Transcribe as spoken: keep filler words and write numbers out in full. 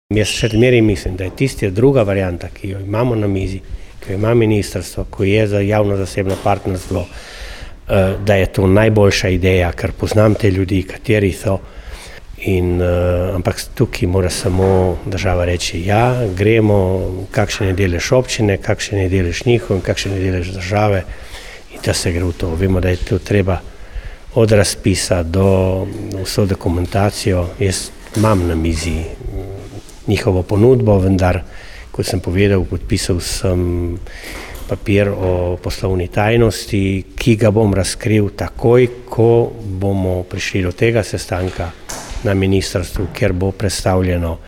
Jaz še zmeraj mislim, da je tista druga varianta, ki jo imamo na mizi, ki jo ima ministrstvo, ko je za javno-zasebno partnerstvo, da je to najboljša ideja, ker poznam te ljudi, kateri so. In, ampak tukaj mora samo država reči, ja, gremo, kakšen je delež občine, kakšen je delež njihov in kakšen je delež države in da se gre v to. Vemo, da je to treba od razpisa do vso dokumentacijo. Jaz imam na mizi njihovo ponudbo, vendar, kot sem povedal, podpisal sem papir o poslovni tajnosti, ki ga bom razkril takoj, ko bomo prišli do tega sestanka na ministrstvu, kjer bo predstavljeno